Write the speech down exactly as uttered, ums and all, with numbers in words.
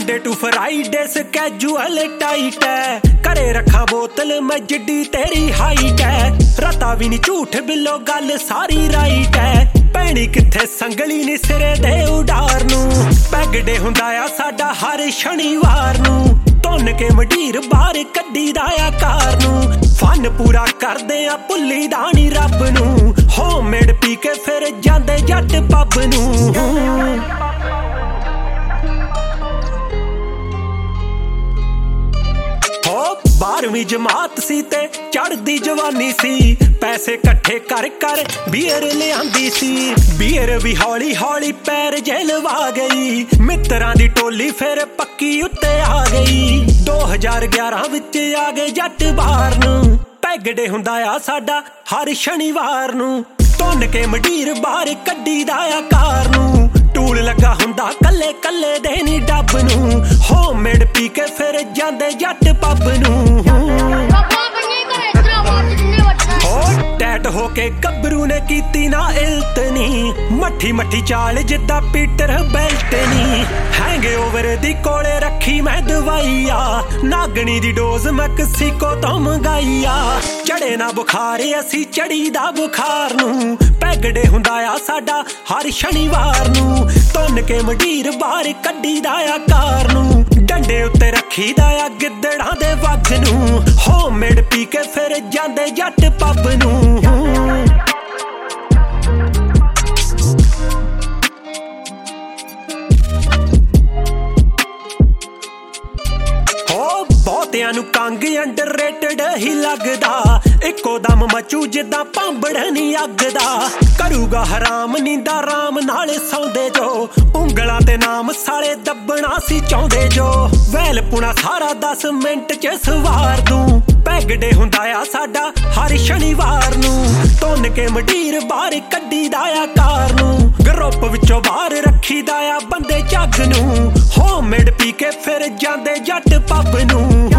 Monday to Friday schedule tight है, करे रखा बोतल मैं जिड्डी तेरी हाइट है। रता भी नहीं झूठ बिलो गल सारी राइट है, पैनी किथे संगली नी सिरे दे उडार नू। पैगडे हुंदा आ साडा हर शनिवार नू, धुन के मडीर बाहर कड्डी दाया कार नू। फन पूरा करदे आ भुल्ली दा नी रब नू, होममेड पी के फिर जांदे जट पब नू। बारहवीं जमात सी ते चढ़दी जवानी सी, पैसे कट्ठे कर कर बीयर ले आंदी सी। बीयर भी हौली हौली पैर जलवा गई, मित्रां दी टोली फिर पक्की उत्ते आ गई। दो हजार ग्यारह विच आ गए जट बाहर नू, पैगडे हुंदा आ साडा हर शनिवार नू। धुन के मडीर बाहर कड्डी दाया कार नू, टूल लगा हुंदा कल्ले कल्ले दे नी डब नू। होममेड पी के फिर जांदे जट पब नू। टैट होके गबरू ने कीती ना इल्तनी, मट्ठी मट्ठी चाल जिद्दा पीटर बेल्ट नी। हैंगओवर दी कोले रखी मैं दवाइया, नागनी दी डोज मैक्सिको तो मंगाइया। चढ़े ना बुखार असी चढ़ी दा बुखार नू, पैगडे हुंदा आ साडा हर शनिवार नू। धुन के मडीर बाहर कड्डी दाया कार नू, डंडे उत्ते रखी दाया गिद्दड़ां दे वग नू। होममेड पी के फिर जांदे जट पब नू। ਬਹੁਤਿਆਂ ਨੂੰ ਕੰਗ ਅੰਡਰਰੇਟਡ ਹੀ ਲੱਗਦਾ, ਇੱਕੋ ਦਮ ਮਚੂ ਜਿੱਦਾਂ ਭਾਂਬੜ ਨੀ ਅੱਗ ਦਾ। ਕਰੂਗਾ ਹਰਾਮ ਨੀਂਦਾ ਰਾਮ ਨਾਲ ਸੌਂਦੇ ਜੋ, ਉਂਗਲਾਂ ਤੇ ਨਾਮ ਸਾਲੇ ਦੱਬਣਾ ਸੀ ਚਾਹੁੰਦੇ ਜੋ। ਵੈਲ ਪੁਣਾ ਸਾਰਾ ਦਸ ਮਿੰਟ ਚ ਸਵਾਰ ਦੂੰ, ਪੈਗਡੇ ਹੁੰਦਾ ਆ ਸਾਡਾ ਹਰ ਸ਼ਨੀਵਾਰ ਨੂੰ। ਧੁਨ ਕੇ ਮਡੀਰ ਬਾਹਰ ਕੱਢੀ ਦਾਇਆ ਕਾਰ ਨੂੰ, ਗਰੁੱਪ ਵਿੱਚੋਂ ਬਾਹਰ ਰੱਖੀ ਦਾਇਆ ਬੰਦੇ ਝੱਗ ਨੂੰ। ਹੋਮਮੇਡ ਪੀ ਕੇ ਫਿਰ ਜਾਂਦੇ ਜੱਟ ਪੱਬ ਨੂੰ।